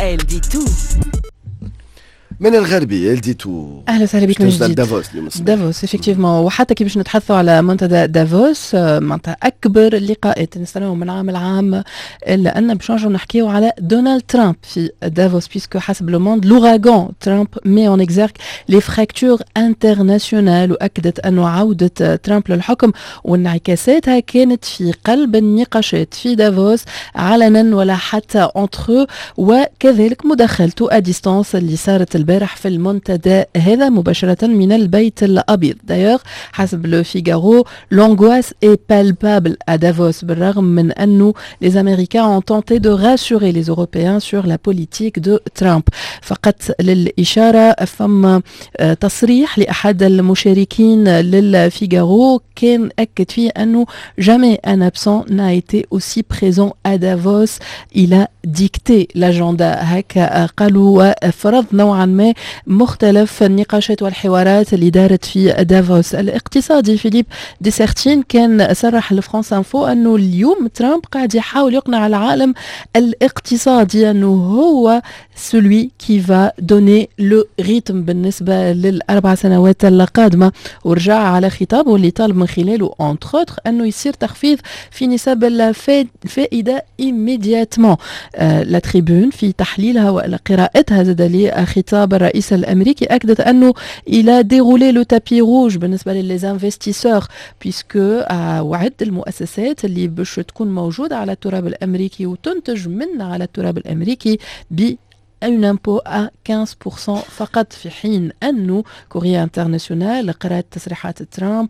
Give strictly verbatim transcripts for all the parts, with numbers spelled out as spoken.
Elle dit tout. من الغربية elle dit tout. اهلا وسهلا بكم من جديد. دافوس اليوم دافوس افكتيفمون وحتى كي باش نتحدثوا على منتدى دافوس معناتها اكبر اللقاءات نستناو من عام العام الا ان باش نرجعوا نحكيو على دونالد ترامب في دافوس بيسكو حسب لو موند لوراغون ترامب مي اون اكزارك لي فراكتور انترناسيونال واكدت انه عوده ترامب للحكم وانعكاساتها كانت في قلب النقاشات في دافوس علنا ولا حتى انتر وكذلك مداخلته ا ديستانس اللي صارت البارح في المنتدى هذا مباشرة من البيت الأبيض. D'ailleurs حسب لو فيغارو l'angoisse est palpable à Davos بالرغم من أنه les Américains ont tenté de rassurer les Européens sur la politique de Trump. فقط للإشارة فما تصريح لأحد المشاركين للفيغارو كان أكد فيه أنه jamais un absent n'a été aussi présent à Davos. Il a dicté l'agenda. هكا قالوا وفرض نوعا ما مختلف النقاشات والحوارات اللي دارت في دافوس. الاقتصادي فيليب ديسيرتين كان صرح لفرانس انفو انه اليوم ترامب قاعد يحاول يقنع العالم الاقتصادي انه هو celui qui va donner le rythme بالنسبة للأربع سنوات القادمة ورجع على خطابه اللي طالب من خلاله entre autres أنه يصير تخفيض في نسب الفائدة immédiatement. آه لا تريبون في تحليلها وقراءتها زاد لي خطاب الرئيس الأمريكي أكدت أنه il a déroulé le tapis rouge بالنسبة للي انفستيسور puisque آه وعد المؤسسات اللي باش تكون موجودة على التراب الأمريكي وتنتج من على التراب الأمريكي ب un impôt à quinze pour cent فقط في حين أنه كوريا انترناسيونال قرأت تصريحات ترامب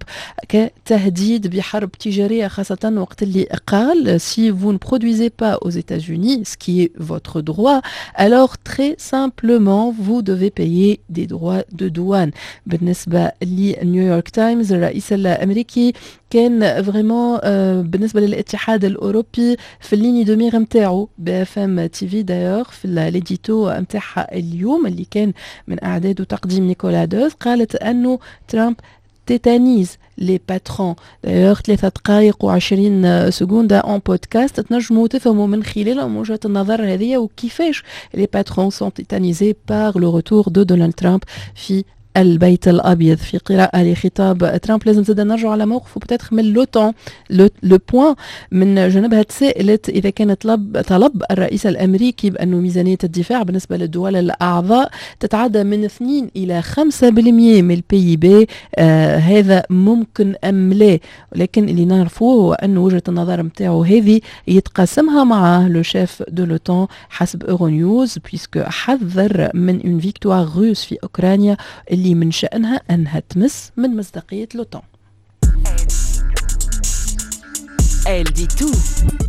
كتهديد بحرب تجارية خاصة وقت اللي قال si vous ne produisez pas aux États-Unis ce qui est votre droit alors très simplement vous devez payer des droits de douane. بالنسبة لنيويورك تايمز الرئيس الأمريكي كان فريمون بالنسبة للاتحاد الأوروبي في الليني دو ميغ متاعو بإف إم تي في دايوغ في الإديتو متاعها اليوم اللي كان من أعداد وتقديم نيكولا دوز قالت أنه ترامب تيتانيز لي باترون. دايوغ ثلاثة دقائق وعشرين سكوندة اون بودكاست تنجموا تفهموا من خلالهم وجهة النظر هذه وكيفاش لي باترون سون تيتانيزي باغ لو روتور دو دونالد ترامب في البيت الأبيض. في قراءة لخطاب ترامب لازم زاد نرجع على موقف وبتاتخ من لوطان لو بوان من جانبها تساءلت إذا كان طلب طلب الرئيس الأمريكي بأنه ميزانية الدفاع بالنسبة للدول الأعضاء تتعدى من اثنين إلى خمسة بالمئة من البي بي آه هذا ممكن أم لا. ولكن اللي نعرفوه هو أن وجهة النظر متاعه هذه يتقاسمها مع لو شيف دو لوطان حسب اورو نيوز بيسكو حذر من اون فيكتوار روس في أوكرانيا اللي من شأنها أنها تمس من مصداقية لوطان. Elle dit tout.